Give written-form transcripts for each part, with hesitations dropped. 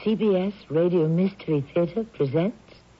CBS Radio Mystery Theater presents...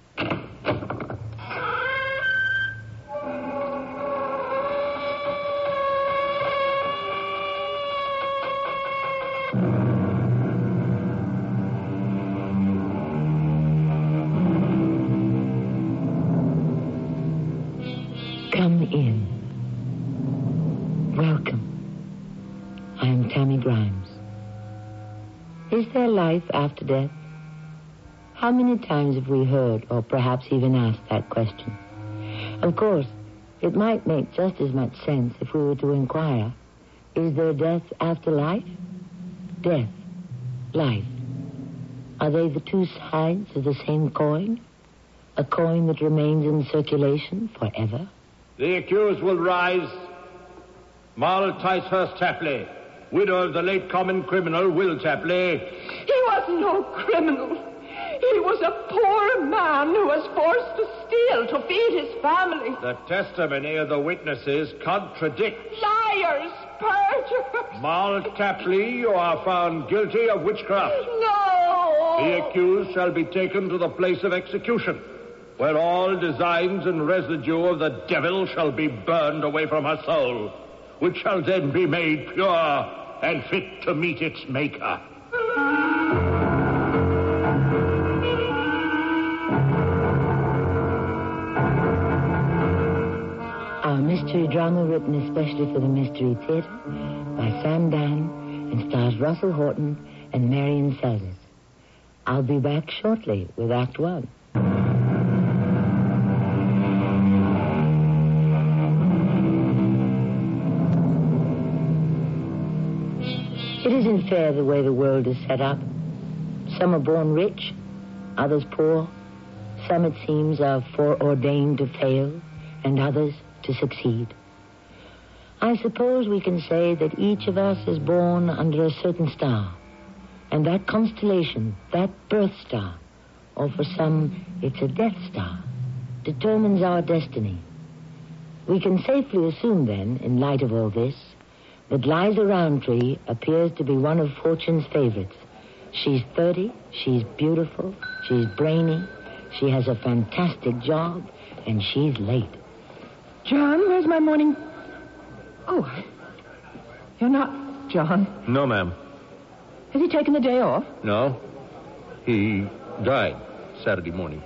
Come in. Welcome. I am Tammy Grimes. Is there life after death? How many times have we heard, or perhaps even asked that question? Of course, it might make just as much sense if we were to inquire, is there death after life? Death, life. Are they the two sides of the same coin? A coin that remains in circulation forever? The accused will rise. Moll Ticehurst Tapley, widow of the late common criminal Will Tapley. He was no criminal. He was a poor man who was forced to steal to feed his family. The testimony of the witnesses contradicts. Liars, perjurers. Moll Tapley, you are found guilty of witchcraft. No. The accused shall be taken to the place of execution, where all designs and residue of the devil shall be burned away from her soul, which shall then be made pure and fit to meet its maker. Our mystery drama written especially for the Mystery Theater by Sam Dan and stars Russell Horton and Marion Seldes. I'll be back shortly with Act One. It isn't fair the way the world is set up. Some are born rich, others poor. Some, it seems, are foreordained to fail, and others to succeed. I suppose we can say that each of us is born under a certain star, and that constellation, that birth star, or for some, it's a death star, determines our destiny. We can safely assume, then, in light of all this, that Liza Roundtree appears to be one of Fortune's favorites. She's 30, she's beautiful, she's brainy, she has a fantastic job, and she's late. John, where's my morning... Oh, you're not John. No, ma'am. Has he taken the day off? No. He died Saturday morning.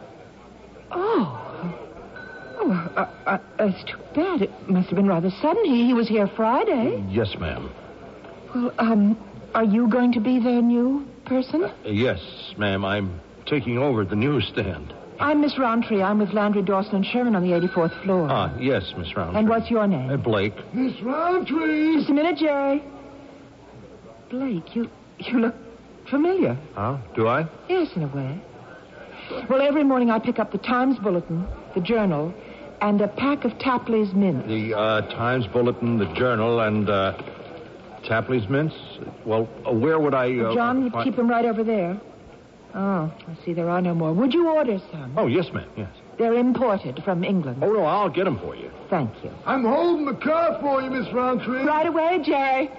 It's too bad. It must have been rather sudden. He was here Friday. Yes, ma'am. Well, are you going to be the new person? Yes, ma'am. I'm taking over the newsstand. I'm Miss Roundtree. I'm with Landry, Dawson, and Sherman on the 84th floor. Yes, Miss Roundtree. And what's your name? Blake. Miss Roundtree! Just a minute, Jerry. Blake, you look familiar. Huh? Do I? Yes, in a way. Well, every morning I pick up the Times Bulletin, the Journal, and a pack of Tapley's mints. The Times Bulletin, the Journal, and Tapley's mints? Well, where would I... John, you keep them right over there. Oh, I see there are no more. Would you order some? Oh, yes, ma'am, yes. They're imported from England. Oh, no, I'll get them for you. Thank you. I'm holding the car for you, Miss Roundtree. Right away, Jerry.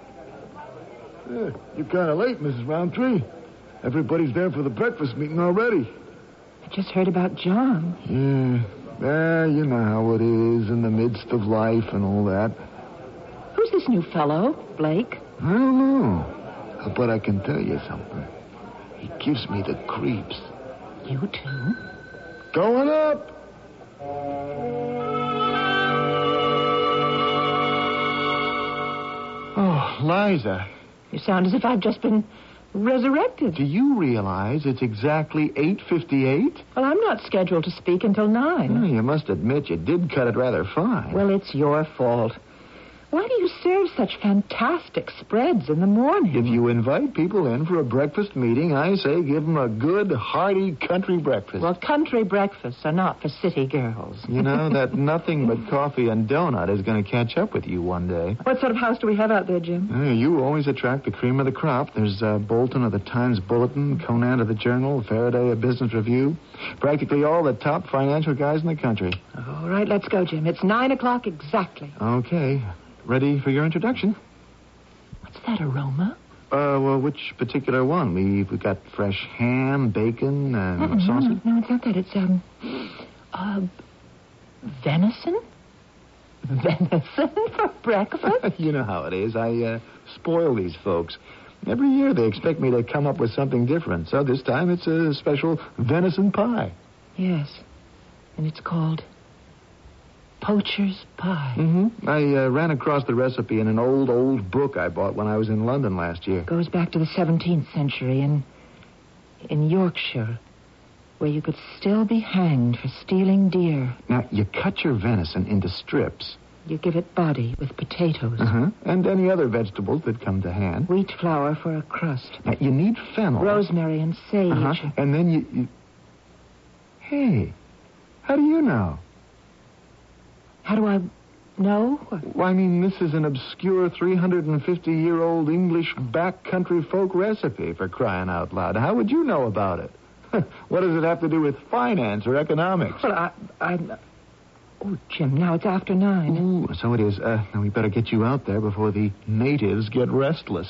You're kind of late, Mrs. Roundtree. Everybody's there for the breakfast meeting already. I just heard about John. Yeah, you know how it is in the midst of life and all that. Who's this new fellow, Blake? I don't know. But I can tell you something. He gives me the creeps. You too? Going up. Oh, Liza. You sound as if I've just been resurrected. Do you realize it's exactly 8:58? Well, I'm not scheduled to speak until 9. Oh, you must admit you did cut it rather fine. Well, it's your fault. Why do you serve such fantastic spreads in the morning? If you invite people in for a breakfast meeting, I say give them a good, hearty country breakfast. Well, country breakfasts are not for city girls. You know, that nothing but coffee and donut is going to catch up with you one day. What sort of house do we have out there, Jim? You always attract the cream of the crop. There's Bolton of the Times Bulletin, Conan of the Journal, Faraday of Business Review. Practically all the top financial guys in the country. All right, let's go, Jim. It's 9 o'clock exactly. Okay. Ready for your introduction? What's that aroma? Well, which particular one? We've got fresh ham, bacon, sausage? No, it's not that. It's, venison? Venison for breakfast? You know how it is. I spoil these folks. Every year they expect me to come up with something different. So this time it's a special venison pie. Yes. And it's called poacher's pie. Mm-hmm. I ran across the recipe in an old book I bought when I was in London last year. It goes back to the 17th century in Yorkshire, where you could still be hanged for stealing deer. Now, you cut your venison into strips. You give it body with potatoes. Uh-huh. And any other vegetables that come to hand. Wheat flour for a crust. Now, you need fennel. Rosemary and sage. Uh-huh. And then you... Hey, how do you know? How do I know? Well, I mean, this is an obscure 350-year-old English backcountry folk recipe, for crying out loud. How would you know about it? What does it have to do with finance or economics? Well, Oh, Jim, now it's after 9. Ooh, so it is. Now we better get you out there before the natives get restless.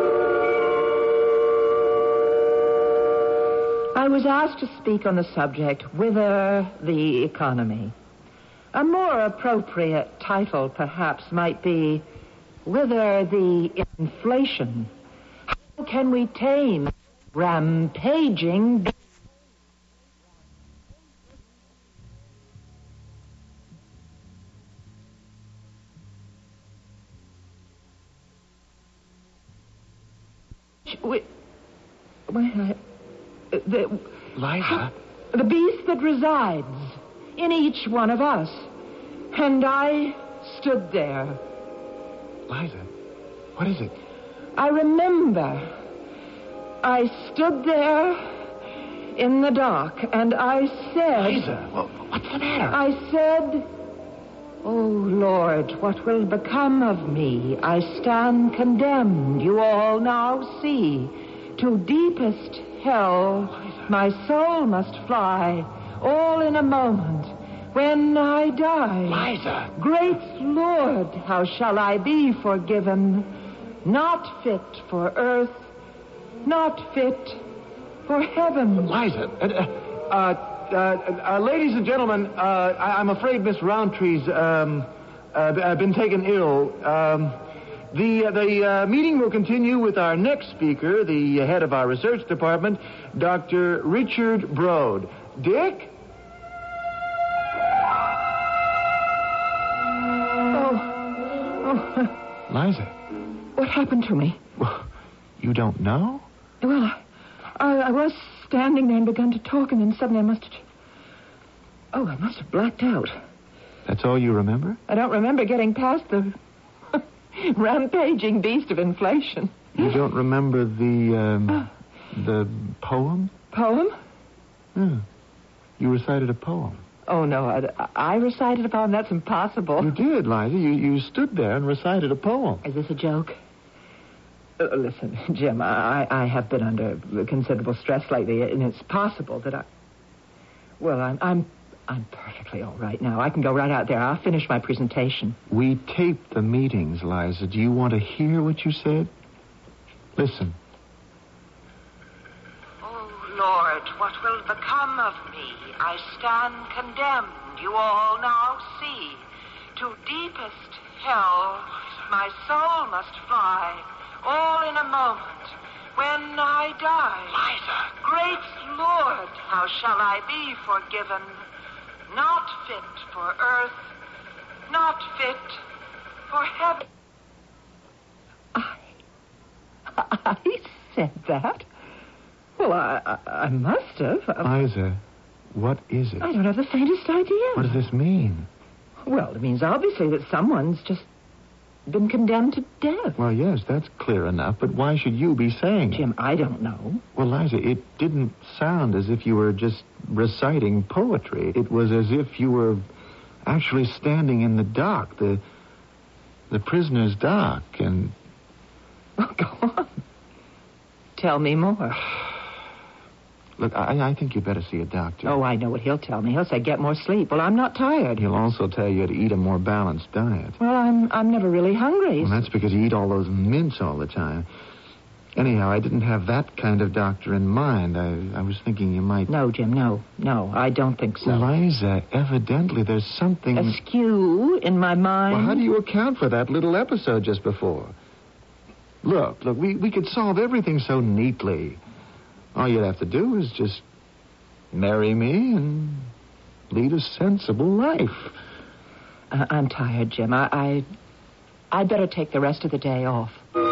I was asked to speak on the subject, Whither the Economy. A more appropriate title, perhaps, might be, Whither the Inflation. How can we tame rampaging... Liza? The beast that resides in each one of us. And I stood there. Liza, what is it? I remember. I stood there in the dark, and I said... Liza, well, what's the matter? I said, "Oh, Lord, what will become of me? I stand condemned, you all now see. To deepest hell my soul must fly, all in a moment, when I die. Liza! Great Lord, how shall I be forgiven? Not fit for earth, not fit for heaven." Liza, ladies and gentlemen, I'm afraid Miss Roundtree's been taken ill. The meeting will continue with our next speaker, the head of our research department, Dr. Richard Broad. Dick? Oh. Liza. What happened to me? Well, you don't know? Well, I was standing there and begun to talk, and then suddenly I must have blacked out. That's all you remember? I don't remember getting past the rampaging beast of inflation. You don't remember the poem? Poem? Yeah. You recited a poem. Oh, no, I recited a poem? That's impossible. You did, Liza. You stood there and recited a poem. Is this a joke? Listen, Jim, I have been under considerable stress lately, and it's possible that I'm perfectly all right now. I can go right out there. I'll finish my presentation. We taped the meetings, Liza. Do you want to hear what you said? Listen. Oh, Lord, what will become of me? I stand condemned, you all now see. To deepest hell my soul must fly, all in a moment, when I die. Liza! Great Lord, how shall I be forgiven? Not fit for earth, not fit for heaven. I said that? Well, I must have. Liza, what is it? I don't have the faintest idea. What does this mean? Well, it means obviously that someone's just been condemned to death. Well, yes, that's clear enough, but why should you be saying it? Jim, I don't know. Well, Liza, it didn't sound as if you were just reciting poetry. It was as if you were actually standing in the dock, the prisoner's dock, and... Oh, go on. Tell me more. Look, I think you'd better see a doctor. Oh, I know what he'll tell me. He'll say, get more sleep. Well, I'm not tired. He'll also tell you to eat a more balanced diet. Well, I'm never really hungry. Well, that's because you eat all those mints all the time. Anyhow, I didn't have that kind of doctor in mind. I was thinking you might... No, Jim, no, I don't think so. Liza, evidently there's something... Askew in my mind. Well, how do you account for that little episode just before? Look, we could solve everything so neatly. All you'd have to do is just marry me and lead a sensible life. I'm tired, Jim. I'd better take the rest of the day off.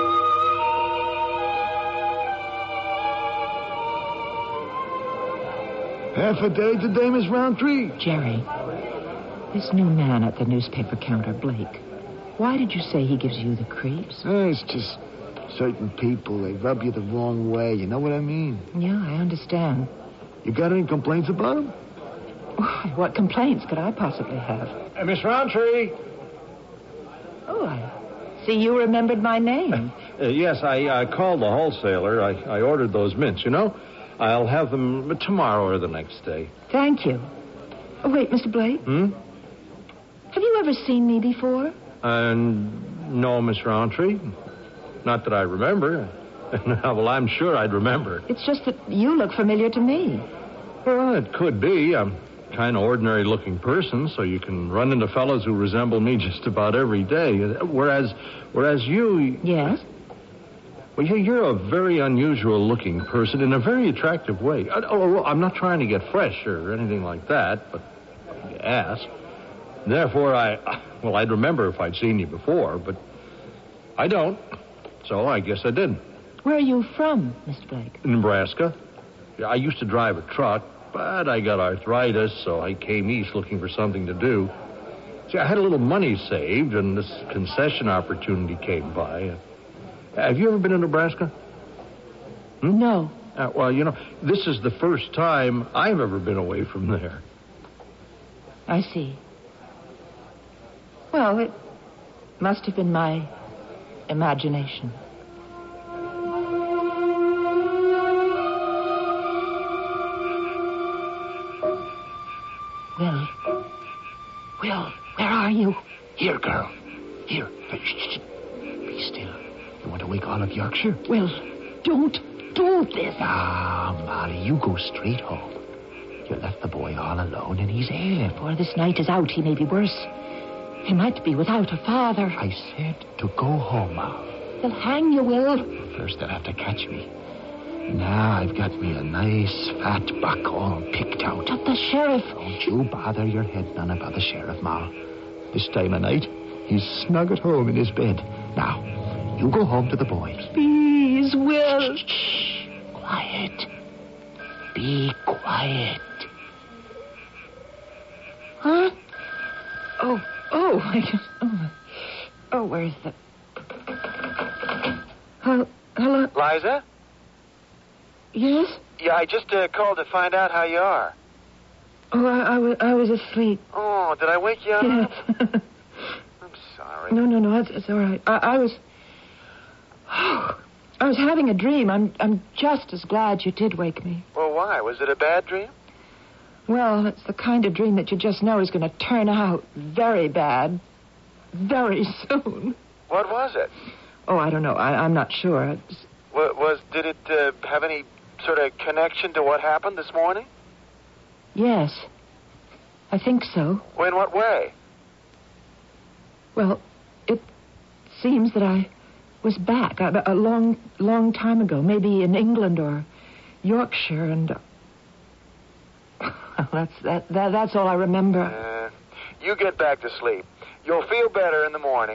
Half a day today, Miss Roundtree. Jerry, this new man at the newspaper counter, Blake, why did you say he gives you the creeps? It's just certain people, they rub you the wrong way. You know what I mean? Yeah, I understand. You got any complaints about him? What complaints could I possibly have? Miss Roundtree. Oh, I see you remembered my name. Yes, I called the wholesaler. I ordered those mints, you know. I'll have them tomorrow or the next day. Thank you. Oh, wait, Mr. Blake. Have you ever seen me before? No, Miss Roundtree. Not that I remember. Well, I'm sure I'd remember. It's just that you look familiar to me. Well, it could be. I'm a kind of ordinary-looking person, so you can run into fellows who resemble me just about every day. Whereas you... Yes? Well, you're a very unusual-looking person in a very attractive way. I'm not trying to get fresh or anything like that, but you ask. Therefore, I'd remember if I'd seen you before, but I don't. So I guess I didn't. Where are you from, Mr. Blake? Nebraska. I used to drive a truck, but I got arthritis, so I came east looking for something to do. See, I had a little money saved, and this concession opportunity came by. Have you ever been in Nebraska? No. Well, you know, this is the first time I've ever been away from there. I see. Well, it must have been my imagination. Will, where are you? Here, girl. Here. Shh. Be still. You want to wake all of Yorkshire? Will, don't do this. Ah, Molly, you go straight home. You left the boy all alone, and he's ill. Before this night is out, he may be worse. He might be without a father. I said to go home, Ma. They'll hang you, Will. First, they'll have to catch me. Now I've got me a nice fat buck all picked out. But the sheriff... Don't you bother your head none about the sheriff, Ma. This time of night, he's snug at home in his bed. Now, you go home to the boys. Please, Will. Shh. Quiet. Be quiet. Huh? Oh, where's the... Hello? Liza? Yes? Yeah, I just called to find out how you are. Oh, I was asleep. Oh, did I wake you up? Yes. I'm sorry. No, it's all right. I was having a dream. I'm just as glad you did wake me. Well, why? Was it a bad dream? Well, it's the kind of dream that you just know is going to turn out very bad very soon. What was it? Oh, I don't know. I'm not sure. Did it have any sort of connection to what happened this morning? Yes. I think so. Well, in what way? Well, it seems that I was back a long time ago, maybe in England or Yorkshire, and that's all I remember. You get back to sleep. You'll feel better in the morning.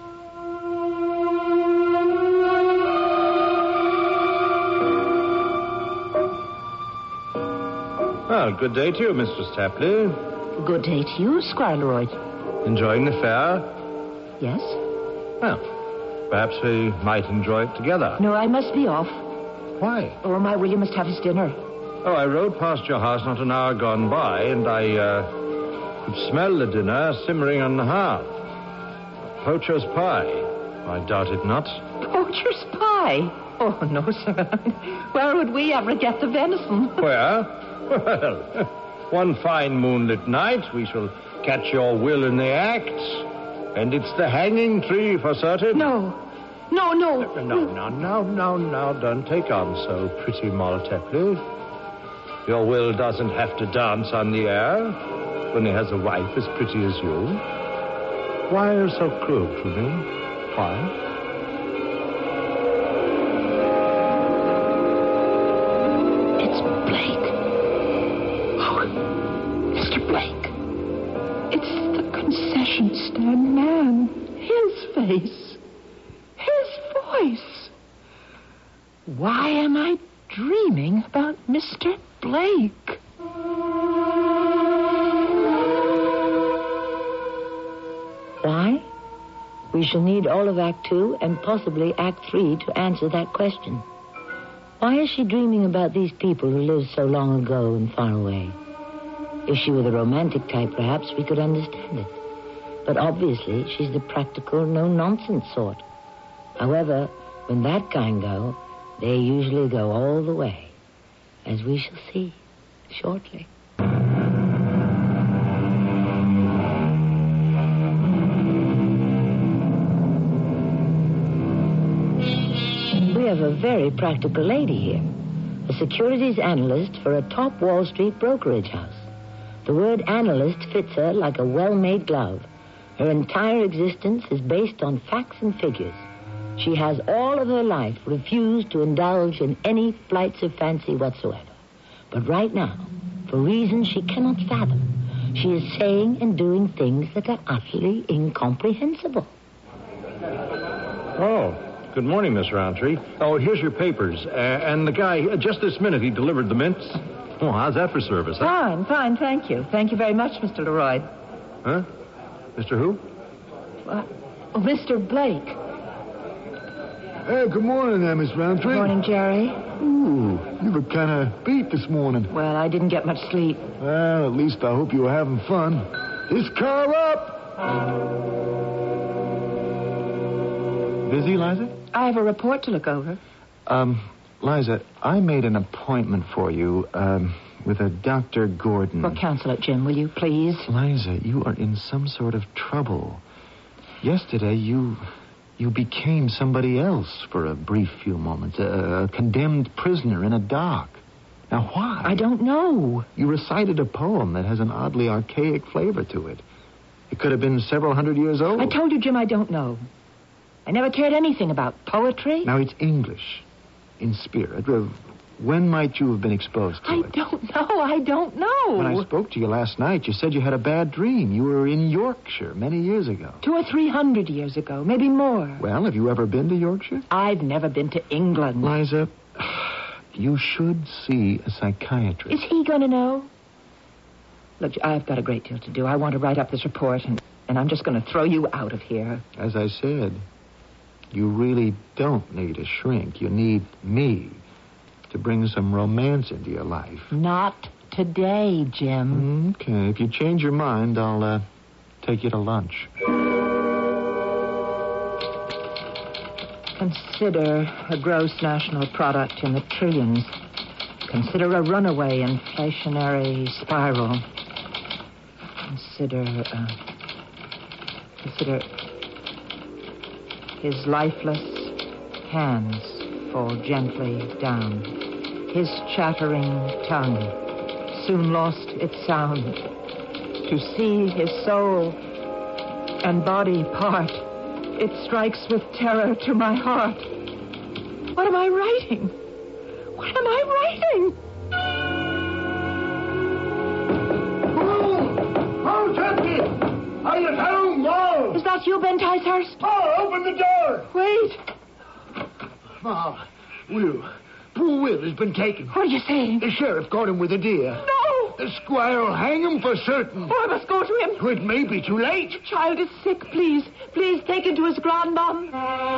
Well, good day to you, Mistress Tapley. Good day to you, Squire Leroy. Enjoying the fair? Yes? Well, perhaps we might enjoy it together. No, I must be off. Why? Oh, my William must have his dinner. Oh, I rode past your house not an hour gone by, and I could smell the dinner simmering on the hearth. Poacher's pie. I doubt it not. Poacher's pie? Oh, no, sir. Where would we ever get the venison? Where? Well, one fine moonlit night we shall catch your Will in the act, and it's the hanging tree for certain. No. No. Now, don't take on so, pretty Maltepli. Your Will doesn't have to dance on the air when he has a wife as pretty as you. Why are you so cruel to me? Why? It's Blake. Oh, Mr. Blake. It's the concession stand man. His face. His voice. Why am I dreaming about Mr. Blake? Why? We shall need all of Act 2 and possibly Act 3 to answer that question. Why is she dreaming about these people who lived so long ago and far away? If she were the romantic type, perhaps we could understand it. But obviously, she's the practical, no-nonsense sort. However, when that kind go, they usually go all the way, as we shall see shortly. We have a very practical lady here, a securities analyst for a top Wall Street brokerage house. The word analyst fits her like a well-made glove. Her entire existence is based on facts and figures. She has all of her life refused to indulge in any flights of fancy whatsoever. But right now, for reasons she cannot fathom, she is saying and doing things that are utterly incomprehensible. Oh, good morning, Miss Roundtree. Oh, here's your papers. And the guy, just this minute, he delivered the mints. Oh, how's that for service? Huh? Fine, thank you. Thank you very much, Mr. Leroy. Huh? Mr. who? Mr. Blake. Hey, good morning there, Miss Roundtree. Good morning, Jerry. Ooh, you were kind of beat this morning. Well, I didn't get much sleep. Well, at least I hope you were having fun. This car up! Busy, Liza? I have a report to look over. Liza, I made an appointment for you, with a Dr. Gordon. Well, cancel it, Jim, will you, please? Liza, you are in some sort of trouble. Yesterday, you became somebody else for a brief few moments, a condemned prisoner in a dock. Now, why? I don't know. You recited a poem that has an oddly archaic flavor to it. It could have been several hundred years old. I told you, Jim, I don't know. I never cared anything about poetry. Now, it's English, in spirit. When might you have been exposed to it? I don't know. When I spoke to you last night, you said you had a bad dream. You were in Yorkshire many years ago. 200 or 300 years ago, maybe more. Well, have you ever been to Yorkshire? I've never been to England. Liza, you should see a psychiatrist. Is he going to know? Look, I've got a great deal to do. I want to write up this report, and I'm just going to throw you out of here. As I said, you really don't need a shrink. You need me to bring some romance into your life. Not today, Jim. Okay, if you change your mind, I'll take you to lunch. Consider a gross national product in the trillions. Consider a runaway inflationary spiral. Consider his lifeless hands fall gently down. His chattering tongue soon lost its sound. To see his soul and body part, it strikes with terror to my heart. What am I writing? What am I writing? Oh, Jackie! Are you home, Wall? Is that you, Ben Ticehurst? Oh, open the door! Wait. Ma, Will. Poor Will has been taken. What are you saying? The sheriff caught him with a deer. No! The squire will hang him for certain. Oh, I must go to him. It may be too late. The child is sick, please. Please take him to his grandmom.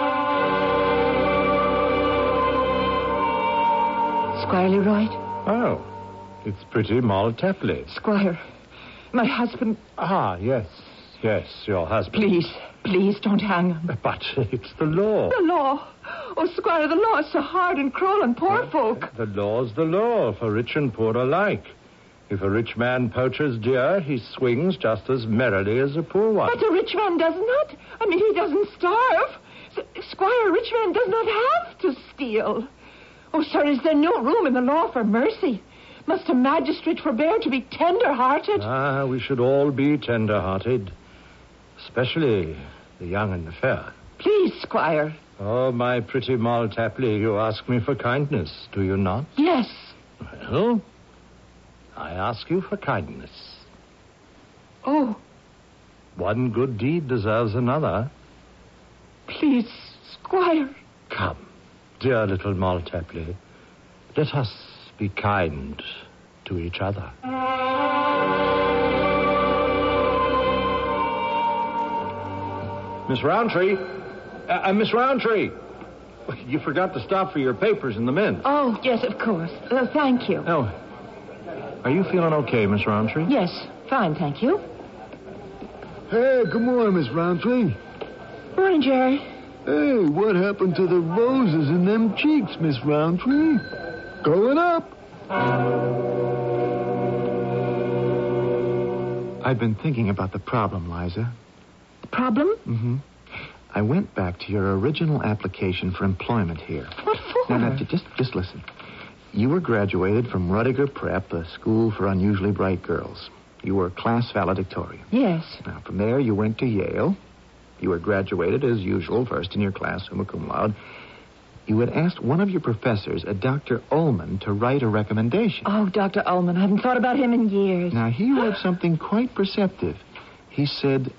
Squire Leroy? Oh, it's pretty Maltepli. Squire, my husband... Ah, yes, your husband. Please don't hang him. But it's the law. The law. Oh, Squire, the law is so hard and cruel on poor folk. The law's the law, for rich and poor alike. If a rich man poaches deer, he swings just as merrily as a poor one. But a rich man does not. I mean, he doesn't starve. Squire Richmond does not have to steal. Oh, sir, is there no room in the law for mercy? Must a magistrate forbear to be tender-hearted? We should all be tender-hearted. Especially the young and the fair. Please, Squire. Oh, my pretty Moll Tapley, you ask me for kindness, do you not? Yes. Well, I ask you for kindness. Oh. One good deed deserves another. Please, Squire. Come, dear little Moll Tapley, let us be kind to each other. Miss Roundtree! Miss Roundtree! You forgot to stop for your papers in the mint. Oh, yes, of course. Thank you. Oh, are you feeling okay, Miss Roundtree? Yes, fine, thank you. Hey, good morning, Miss Roundtree. Morning, Jerry. Hey, what happened to the roses in them cheeks, Miss Roundtree? Going up. I've been thinking about the problem, Liza. The problem? Mm-hmm. I went back to your original application for employment here. What for? Now, just listen. You were graduated from Rudiger Prep, a school for unusually bright girls. You were class valedictorian. Yes. Now, from there, you went to Yale. You were graduated, as usual, first in your class, summa cum laude. You had asked one of your professors, a Dr. Ullman, to write a recommendation. Oh, Dr. Ullman. I haven't thought about him in years. Now, he wrote something quite perceptive. He said,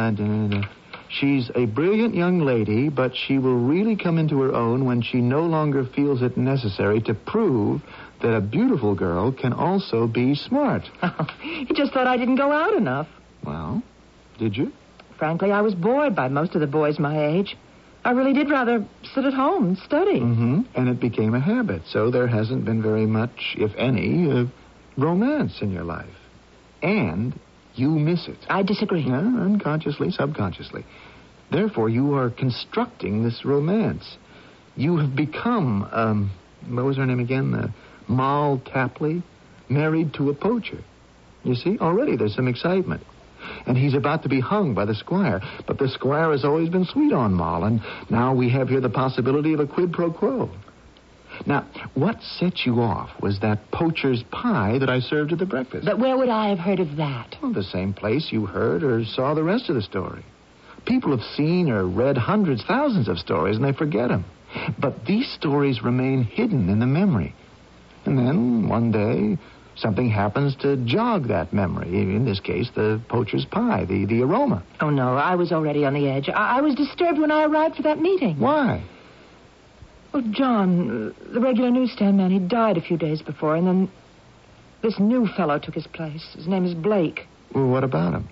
she's a brilliant young lady, but she will really come into her own when she no longer feels it necessary to prove that a beautiful girl can also be smart. Oh, he just thought I didn't go out enough. Well, did you? Frankly, I was bored by most of the boys my age. I really did rather sit at home and study. Mm-hmm. And it became a habit, so there hasn't been very much, if any, romance in your life. And you miss it. I disagree. Unconsciously, subconsciously. Therefore, you are constructing this romance. You have become, what was her name again? Moll Tapley, married to a poacher. You see, already there's some excitement. And he's about to be hung by the squire. But the squire has always been sweet on Moll, and now we have here the possibility of a quid pro quo. Now, what set you off was that poacher's pie that I served at the breakfast. But where would I have heard of that? Well, the same place you heard or saw the rest of the story. People have seen or read hundreds, thousands of stories, and they forget them. But these stories remain hidden in the memory. And then, one day, something happens to jog that memory. In this case, the poacher's pie, the aroma. Oh, no, I was already on the edge. I was disturbed when I arrived for that meeting. Why? Well, John, the regular newsstand man, he died a few days before, and then this new fellow took his place. His name is Blake. Well, what about him?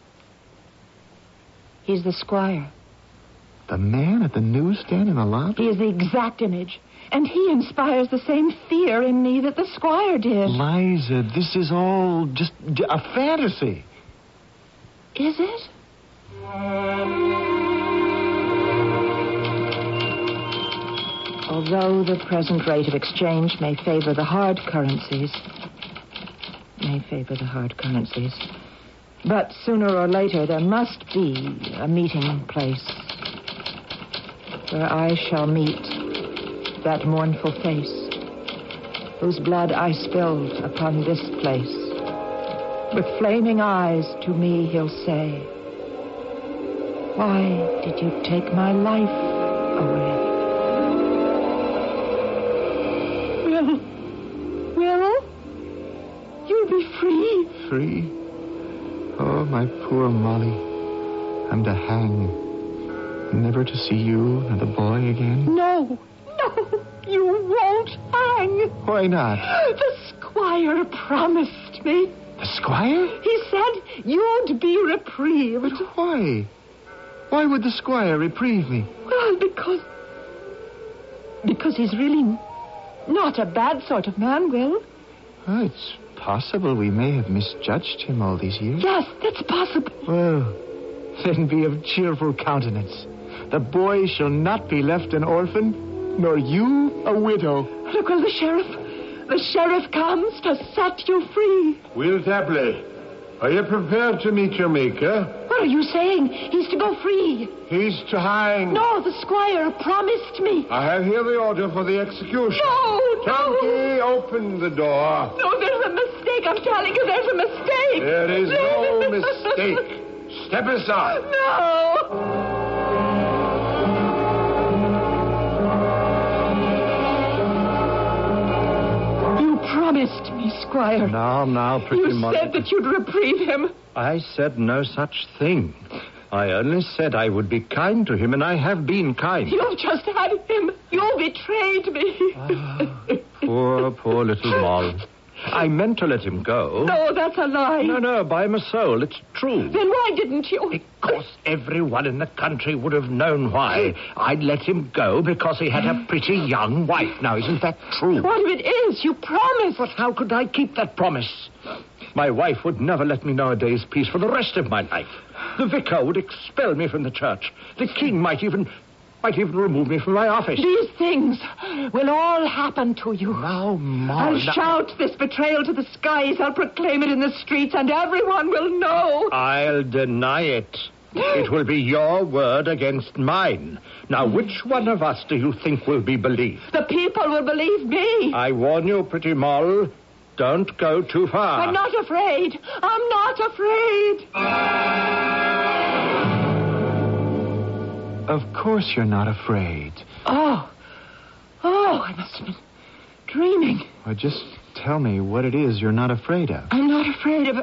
He's the squire. The man at the newsstand in the lobby? He is the exact image. And he inspires the same fear in me that the squire did. Liza, this is all just a fantasy. Is it? Although the present rate of exchange may favor the hard currencies, but sooner or later there must be a meeting place where I shall meet that mournful face whose blood I spilled upon this place. With flaming eyes to me he'll say, "Why did you take my life away?" Will, you'll be free. Free? Oh, my poor Molly. I'm to hang. Never to see you and the boy again? No, you won't hang. Why not? The squire promised me. The squire? He said you'd be reprieved. But why? Why would the squire reprieve me? Well, because he's really not a bad sort of man, Will. Oh, it's possible we may have misjudged him all these years. Yes, that's possible. Well, then be of cheerful countenance. The boy shall not be left an orphan, nor you a widow. Look, Will, the sheriff comes to set you free. Will Tapley, Are you prepared to meet your maker? What are you saying? He's to go free. He's to hang. No, the squire promised me. I have here the order for the execution. No. Turnkey, open the door. No, there's a mistake. I'm telling you, there's a mistake. There is no mistake. Step aside. No. Promised me, Squire. Now, pretty You much. said that you'd reprieve him. I said no such thing. I only said I would be kind to him, and I have been kind. You've just had him. You betrayed me. Poor little Moll. I meant to let him go. No, that's a lie. No, by my soul, it's true. Then why didn't you? Because everyone in the country would have known why. I'd let him go because he had a pretty young wife. Now, isn't that true? What if it is? You promised. But how could I keep that promise? My wife would never let me know a day's peace for the rest of my life. The vicar would expel me from the church. The king might even remove me from my office. These things will all happen to you. Now, Moll. I'll shout this betrayal to the skies. I'll proclaim it in the streets, and everyone will know. I'll deny it. It will be your word against mine. Now, which one of us do you think will be believed? The people will believe me. I warn you, pretty Moll, don't go too far. I'm not afraid. I'm not afraid. Of course you're not afraid. Oh, I must have been dreaming. Well, just tell me what it is you're not afraid of. I'm not afraid of...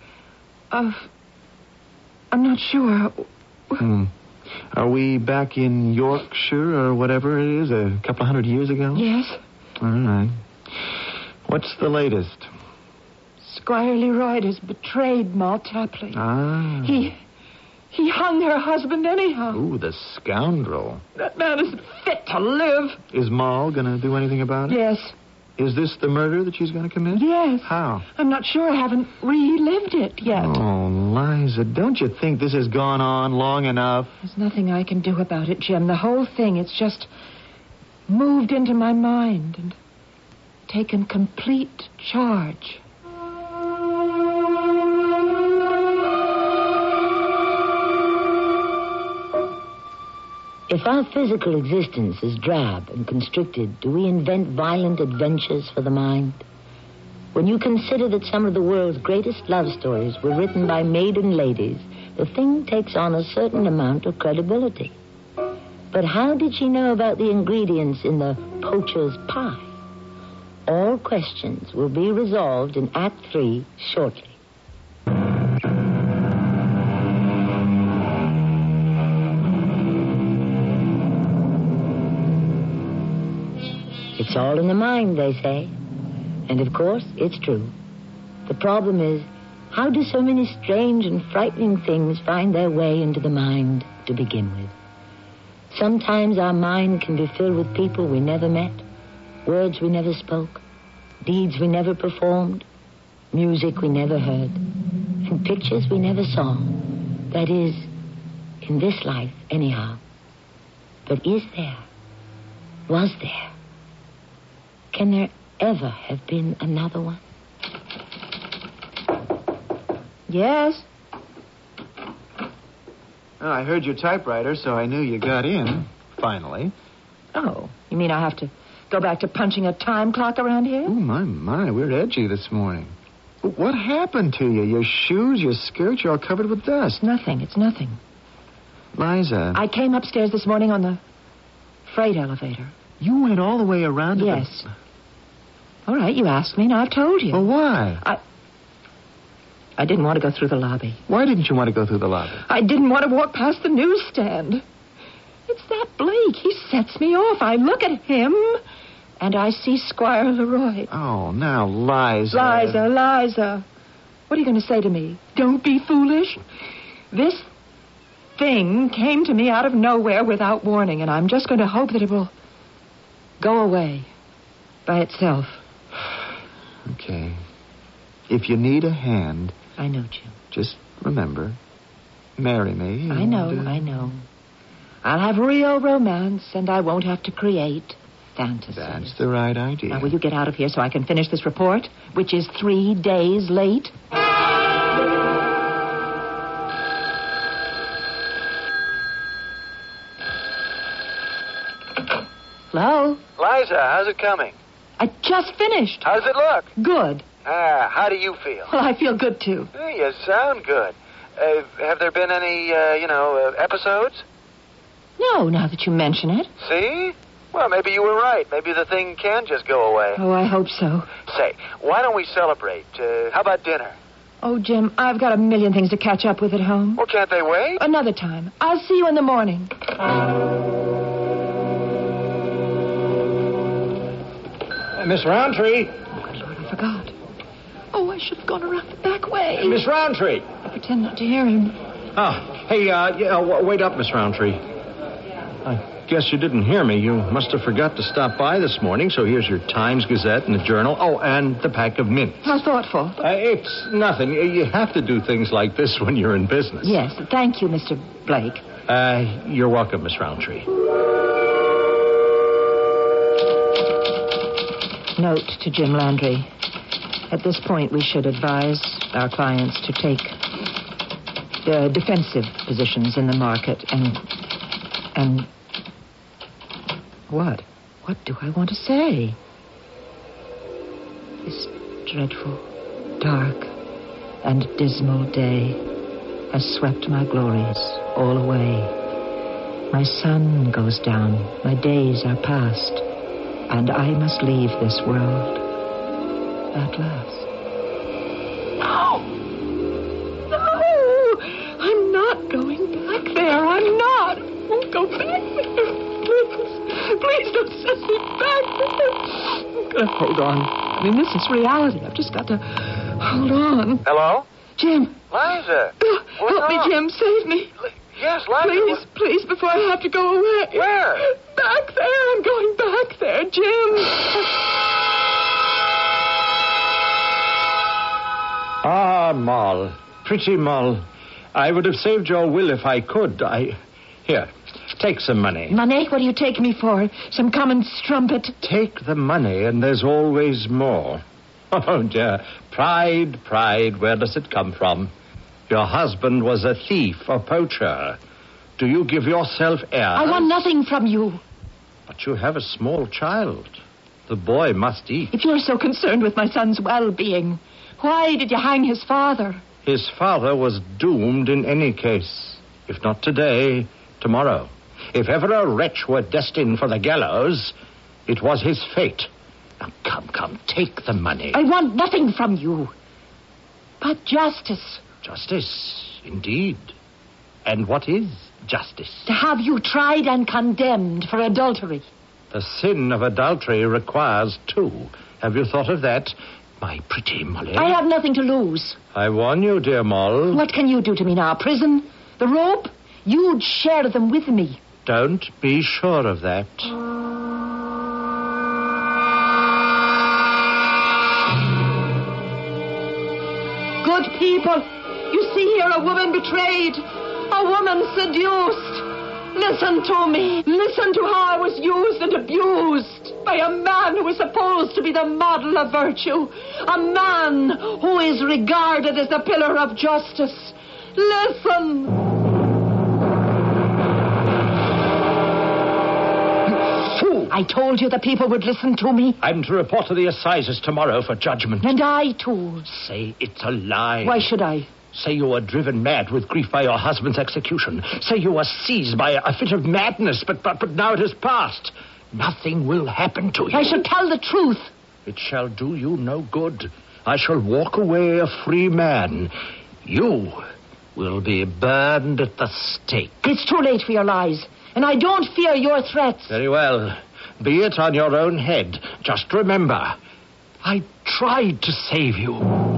I'm not sure. Are we back in Yorkshire or whatever it is, a couple 100 years ago? Yes. All right. What's the latest? Squire Leroyd has betrayed Moll Tapley. Ah. He hung her husband anyhow. Ooh, the scoundrel. That man isn't fit to live. Is Moll going to do anything about it? Yes. Is this the murder that she's going to commit? Yes. How? I'm not sure. I haven't relived it yet. Oh, Liza, don't you think this has gone on long enough? There's nothing I can do about it, Jim. The whole thing, it's just moved into my mind and taken complete charge. If our physical existence is drab and constricted, do we invent violent adventures for the mind? When you consider that some of the world's greatest love stories were written by maiden ladies, the thing takes on a certain amount of credibility. But how did she know about the ingredients in the poacher's pie? All questions will be resolved in Act 3 shortly. It's all in the mind, they say. And of course, it's true. The problem is, how do so many strange and frightening things find their way into the mind to begin with? Sometimes our mind can be filled with people we never met, words we never spoke, deeds we never performed, music we never heard, and pictures we never saw. That is, in this life, anyhow. But is there? Was there? Can there ever have been another one? Yes? Well, I heard your typewriter, so I knew you got in, finally. Oh, you mean I have to go back to punching a time clock around here? Oh, my, we're edgy this morning. What happened to you? Your shoes, your skirt, you're all covered with dust. Nothing. It's nothing. Liza. I came upstairs this morning on the freight elevator. You went all the way around to Yes. All right, you asked me, and I've told you. Well, why? I didn't want to go through the lobby. Why didn't you want to go through the lobby? I didn't want to walk past the newsstand. It's that Blake. He sets me off. I look at him, and I see Squire Leroy. Oh, now, Liza. Liza. What are you going to say to me? Don't be foolish. This thing came to me out of nowhere without warning, and I'm just going to hope that it will go away by itself. Okay. If you need a hand... I know, Jim. Just remember, marry me. I know. I'll have real romance, and I won't have to create fantasies. That's the right idea. Now, will you get out of here so I can finish this report, which is 3 days late? Hello? Liza, how's it coming? I just finished. How's it look? Good. How do you feel? Well, I feel good, too. Hey, you sound good. Have there been any, episodes? No, now that you mention it. See? Well, maybe you were right. Maybe the thing can just go away. Oh, I hope so. Say, why don't we celebrate? How about dinner? Oh, Jim, I've got a million things to catch up with at home. Well, can't they wait? Another time. I'll see you in the morning. Miss Roundtree. Oh, good Lord, I forgot. Oh, I should have gone around the back way. Miss Roundtree. I pretend not to hear him. Wait up, Miss Roundtree. I guess you didn't hear me. You must have forgot to stop by this morning, so here's your Times Gazette and the Journal. Oh, and the pack of mints. How thoughtful. It's nothing. You have to do things like this when you're in business. Yes, thank you, Mr. Blake. You're welcome, Miss Roundtree. Note to Jim Landry. At this point, we should advise our clients to take defensive positions in the market and... What? What do I want to say? This dreadful, dark, and dismal day has swept my glories all away. My sun goes down, my days are past, and I must leave this world at last. No! I'm not going back there. I'm not. I won't go back there. Please don't send me back there. I'm going to hold on. I mean, this is reality. I've just got to hold on. Hello? Jim. Liza. Help me, Jim. Save me. Yes, Liza. Please, before I have to go away. Where? Back there. I'm going back there, Jim. Ah, Moll. Pretty Moll. I would have saved your will if I could. Here, take some money. Money? What do you take me for? Some common strumpet? Take the money, and there's always more. Oh, dear. Pride, where does it come from? Your husband was a thief, a poacher. Do you give yourself airs? I want nothing from you. But you have a small child. The boy must eat. If you're so concerned with my son's well-being, why did you hang his father? His father was doomed in any case. If not today, tomorrow. If ever a wretch were destined for the gallows, it was his fate. Now, come, take the money. I want nothing from you. But justice. Justice, indeed. And what is justice? To have you tried and condemned for adultery. The sin of adultery requires two. Have you thought of that, my pretty Molly? I have nothing to lose. I warn you, dear Moll. What can you do to me now? Prison? The rope? You'd share them with me. Don't be sure of that. Good people, you see here a woman betrayed, a woman seduced. Listen to me. Listen to how I was used and abused by a man who is supposed to be the model of virtue, a man who is regarded as the pillar of justice. Listen. I told you the people would listen to me. I'm to report to the assizes tomorrow for judgment. And I, too. Say it's a lie. Why should I? Say you were driven mad with grief by your husband's execution. Say you were seized by a fit of madness, but now it has passed. Nothing will happen to you. I shall tell the truth. It shall do you no good. I shall walk away a free man. You will be burned at the stake. It's too late for your lies, and I don't fear your threats. Very well. Be it on your own head. Just remember, I tried to save you.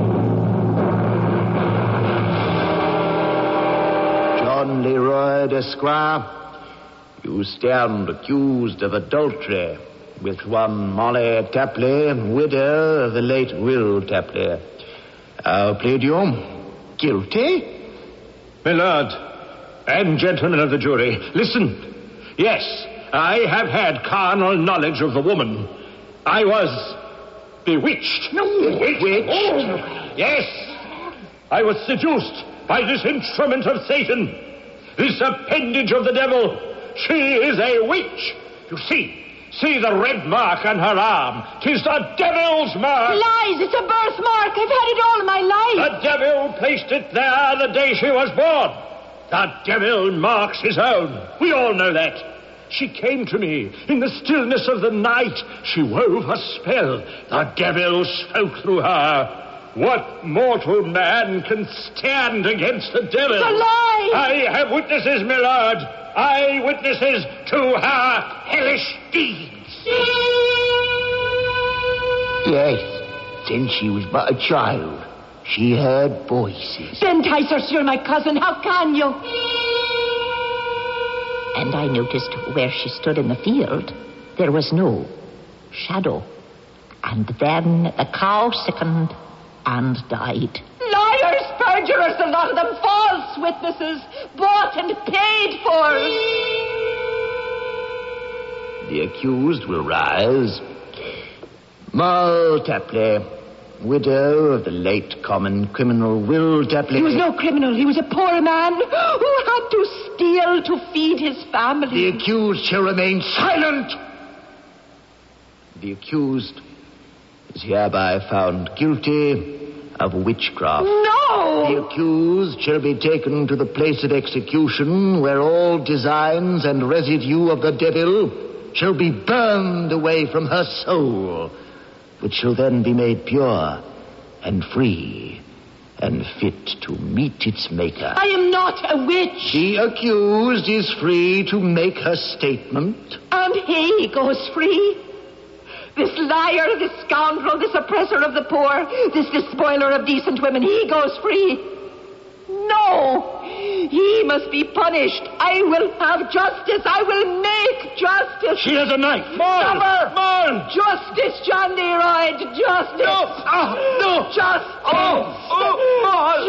John Leroy, Esquire, you stand accused of adultery with one Molly Tapley, widow of the late Will Tapley. How plead you? Guilty? My lord, and gentlemen of the jury, listen. Yes, I have had carnal knowledge of the woman. I was bewitched. No, bewitched? Oh, yes. I was seduced by this instrument of Satan, this appendage of the devil. She is a witch. You see, See the red mark on her arm. 'Tis the devil's mark. Lies! It's a birthmark! I've had it all my life! The devil placed it there the day she was born. The devil marks his own. We all know that. She came to me in the stillness of the night. She wove a spell. The devil spoke through her. What mortal man can stand against the devil? It's a lie! I have witnesses, my lord. Eyewitnesses to her hellish deeds. Yes, since she was but a child, she heard voices. Benticer, you're my cousin. How can you? And I noticed where she stood in the field, there was no shadow. And then the cow sickened and died. Liars, perjurers, a lot of them, false witnesses, bought and paid for. The accused will rise. Moll Tapley, widow of the late common criminal Will Tapley. He was no criminal. He was a poor man who had to steal to feed his family. The accused shall remain silent. The accused is hereby found guilty of witchcraft. No! The accused shall be taken to the place of execution, where all designs and residue of the devil shall be burned away from her soul, which shall then be made pure and free and fit to meet its maker. I am not a witch. The accused is free to make her statement. And he goes free. This liar, this scoundrel, this oppressor of the poor, this despoiler of decent women, he goes free. No! He must be punished. I will have justice. I will make justice. She has a knife. Moll! Moll! Justice, John Leroy. Justice. No! No! Justice. Moll!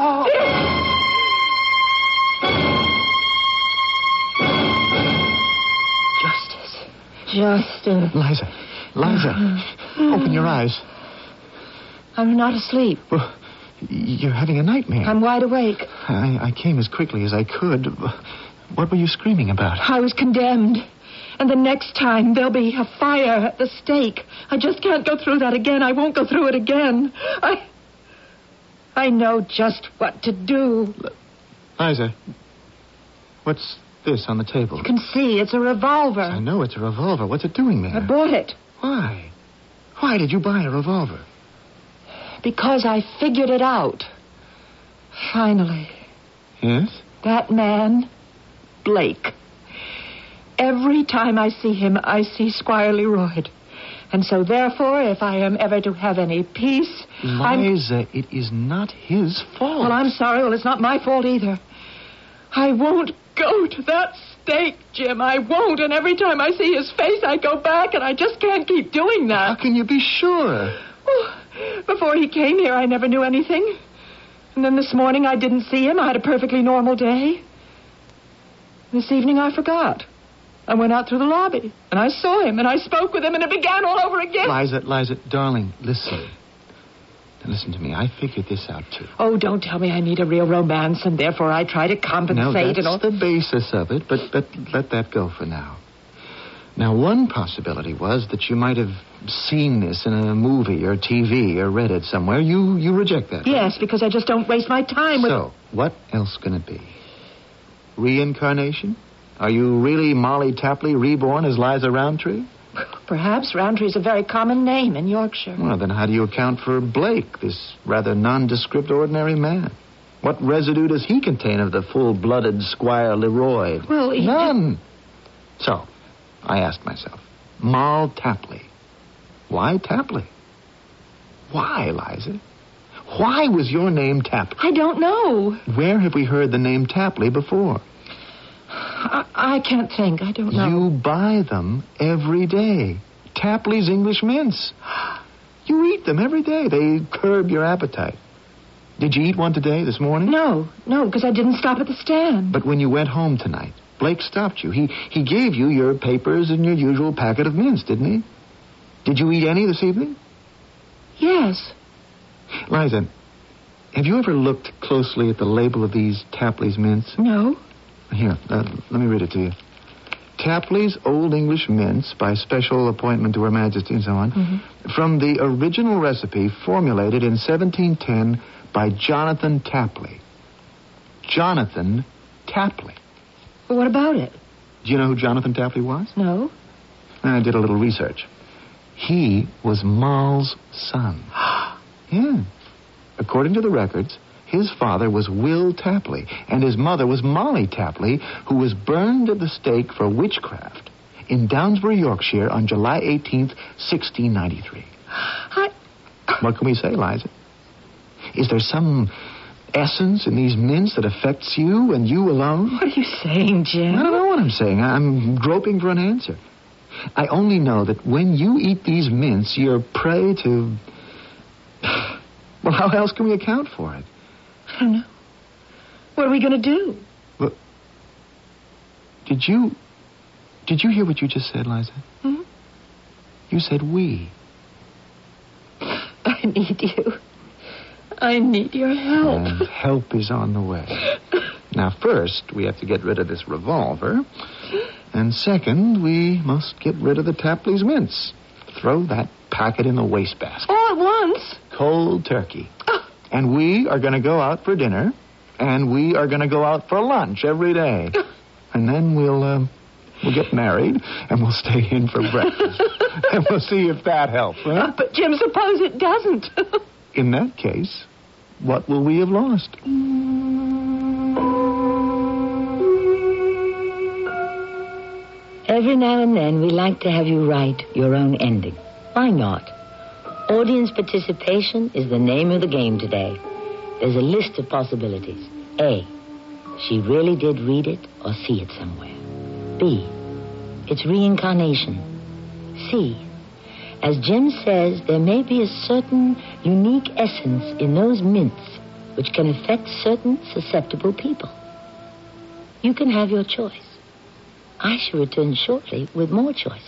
Justice. Liza, open your eyes. I'm not asleep. Well, you're having a nightmare. I'm wide awake. I came as quickly as I could. What were you screaming about? I was condemned. And the next time there'll be a fire at the stake. I just can't go through that again. I won't go through it again. I know just what to do. Liza, what's this on the table? You can see it's a revolver. I know it's a revolver. What's it doing there? I bought it. Why? Why did you buy a revolver? Because I figured it out. Finally. Yes? That man, Blake. Every time I see him, I see Squire Leroy. And so, therefore, if I am ever to have any peace, Liza, it is not his fault. Well, I'm sorry. Well, it's not my fault either. I won't go to that stake, Jim. I won't. And every time I see his face, I go back, and I just can't keep doing that. How can you be sure? Oh, before he came here, I never knew anything. And then this morning, I didn't see him. I had a perfectly normal day. This evening, I forgot. I went out through the lobby, and I saw him, and I spoke with him, and it began all over again. Liza, darling, listen. Now, listen to me. I figured this out, too. Oh, don't tell me I need a real romance, and therefore I try to compensate. No, that's and all. the basis of it, but let that go for now. Now, one possibility was that you might have seen this in a movie or TV or read it somewhere. You reject that, right? Yes, because I just don't waste my time with... So, what else can it be? Reincarnation? Are you really Molly Tapley reborn as Liza Roundtree? Perhaps. Roundtree's a very common name in Yorkshire. Well, then how do you account for Blake, this rather nondescript ordinary man? What residue does he contain of the full-blooded Squire Leroy? Well, none. So, I asked myself, Moll Tapley. Why Tapley? Why, Liza? Why was your name Tapley? I don't know. Where have we heard the name Tapley before? I can't think. I don't know. You buy them every day. Tapley's English mints. You eat them every day. They curb your appetite. Did you eat one today, this morning? No, because I didn't stop at the stand. But when you went home tonight, Blake stopped you. He gave you your papers and your usual packet of mints, didn't he? Did you eat any this evening? Yes. Liza, have you ever looked closely at the label of these Tapley's mints? No. Here, let me read it to you. Tapley's Old English Mince by special appointment to Her Majesty and so on, from the original recipe formulated in 1710 by Jonathan Tapley. Jonathan Tapley. Well, what about it? Do you know who Jonathan Tapley was? No. I did a little research. He was Moll's son. Yeah. According to the records, his father was Will Tapley, and his mother was Molly Tapley, who was burned at the stake for witchcraft in Downsbury, Yorkshire, on July 18th, 1693. What can we say, Liza? Is there some essence in these mints that affects you and you alone? What are you saying, Jim? I don't know what I'm saying. I'm groping for an answer. I only know that when you eat these mints, you're prey to... Well, how else can we account for it? I don't know. What are we going to do? Well, did you hear what you just said, Liza? Hmm? You said we. I need you. I need your help. And help is on the way. Now, first, we have to get rid of this revolver. And second, we must get rid of the Tapley's mints. Throw that packet in the wastebasket. All at once? Cold turkey. And we are going to go out for dinner. And we are going to go out for lunch every day. And then we'll get married. And we'll stay in for breakfast. And we'll see if that helps, huh? But, Jim, suppose it doesn't. In that case, what will we have lost? Every now and then, we like to have you write your own ending. Why not? Audience participation is the name of the game today. There's a list of possibilities. A, she really did read it or see it somewhere. B, it's reincarnation. C, as Jim says, there may be a certain unique essence in those mints which can affect certain susceptible people. You can have your choice. I shall return shortly with more choices.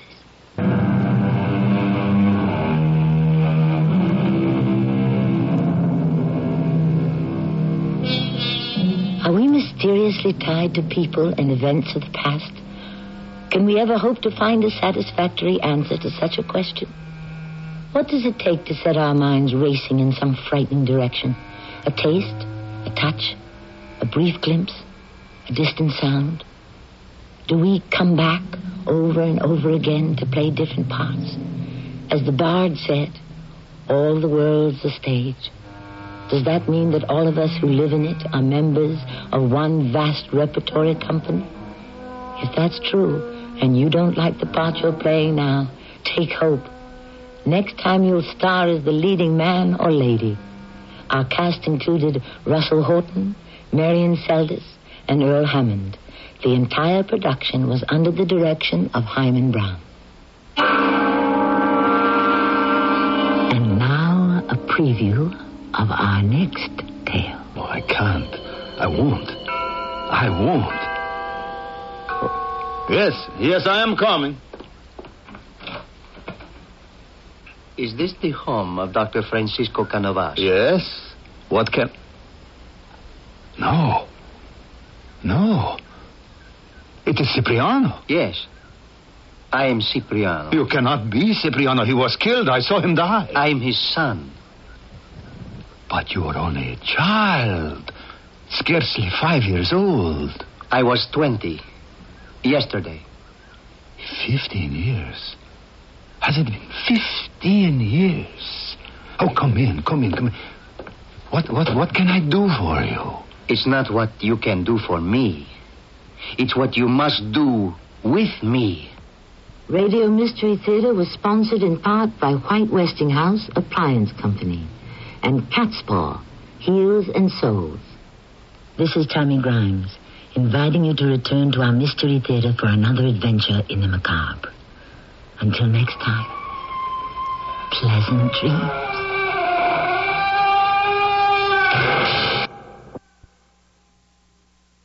Are we mysteriously tied to people and events of the past? Can we ever hope to find a satisfactory answer to such a question? What does it take to set our minds racing in some frightening direction? A taste? A touch? A brief glimpse? A distant sound? Do we come back over and over again to play different parts? As the bard said, all the world's a stage. Does that mean that all of us who live in it are members of one vast repertory company? If that's true, and you don't like the part you're playing now, take hope. Next time you'll star as the leading man or lady. Our cast included Russell Horton, Marion Seldes, and Earl Hammond. The entire production was under the direction of Hyman Brown. And now a preview of our next tale. Oh, I can't. I won't. Yes, I am coming. Is this the home of Dr. Francisco Canovas? Yes. What can... No. It is Cipriano. Yes. I am Cipriano. You cannot be Cipriano. He was killed. I saw him die. I'm his son. But you are only a child. Scarcely 5 years old. I was 20. Yesterday. 15 years. Has it been 15 years? Oh, come in. What can I do for you? It's not what you can do for me. It's what you must do with me. Radio Mystery Theater was sponsored in part by White Westinghouse Appliance Company and Catspaw, Heels and Soles. This is Tammy Grimes, inviting you to return to our Mystery Theater for another adventure in the macabre. Until next time, pleasant dreams.